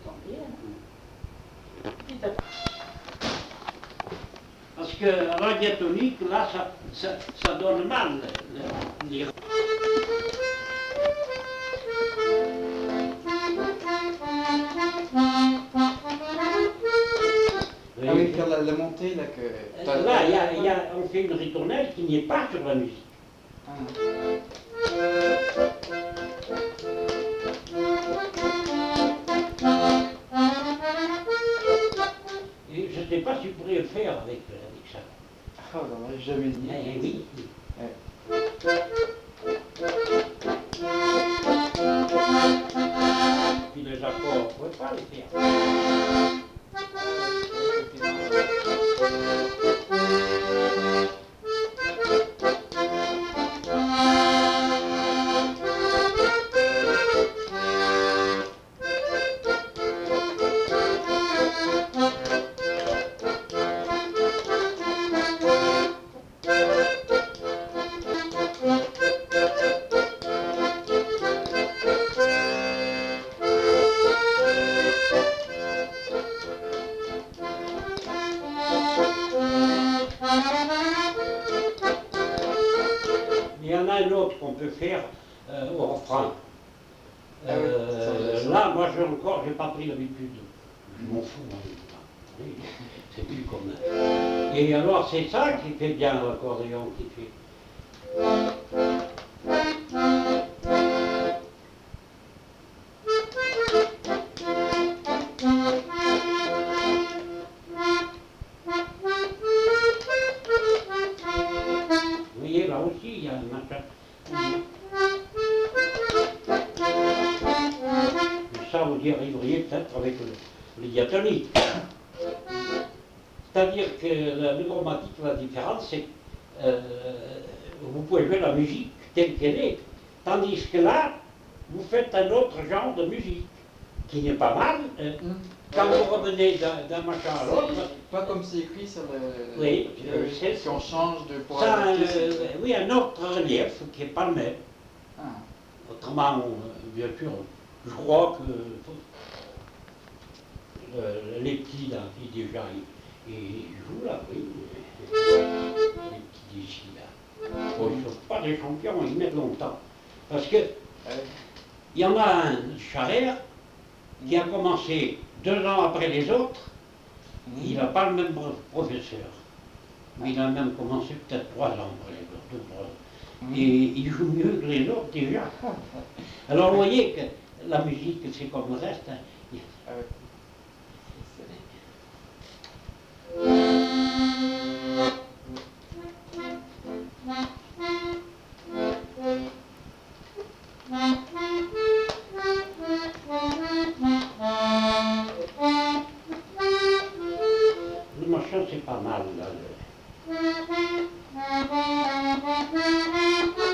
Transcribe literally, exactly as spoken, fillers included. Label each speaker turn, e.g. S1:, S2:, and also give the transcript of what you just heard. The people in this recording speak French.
S1: combien? Parce que la diatonique, là, ça, ça, ça donne mal. Les...
S2: Oui. Ah oui, faire la, la montée, là, que...
S1: Là, y a, y a, on fait une ritournelle qui n'est pas sur la musique. Ah. Et je ne sais pas si vous pourriez le faire avec, avec ça.
S2: Ah, oh, non, jamais dit.
S1: Eh, oui.
S2: Ouais.
S1: Puis les accords, on ne pouvait pas les faire. Il y en a un autre qu'on peut faire euh, au refrain. Euh, ah oui, là, moi, je encore, j'ai pas pris l'habitude. Je m'en fous. Hein. C'est plus comme. Et alors, c'est ça qui fait bien l'accordéon, qui fait. Vous voyez, là aussi, il y a un machin. Ça, vous y arriveriez peut-être avec le, le diatonique. C'est-à-dire que la neuromatique, la différence, c'est que euh, vous pouvez jouer la musique telle qu'elle est, tandis que là, vous faites un autre genre de musique, qui n'est pas mal. Euh, mmh. Quand ouais. vous revenez d'un machin à l'autre...
S2: Pas comme c'est écrit sur le...
S1: Oui,
S2: euh, c'est si on change de... Pour
S1: ça, euh, oui, un autre relief qui n'est pas le même. Ah. Autrement, on, bien sûr, je crois que euh, les petits, là, qui déjà, ils, ils jouent là, oui. Les petits d'ici, là. Bon, ils ne sont pas des champions, ils mettent longtemps. Parce que, il y en a un, Charère, qui a commencé deux ans après les autres. Il n'a pas le même professeur. Mais il a même commencé peut-être trois ans après les autres, deux, trois ans. Et il joue mieux que les autres déjà. Alors vous voyez que la musique, c'est comme le reste. Hein. Le machin, c'est pas mal là.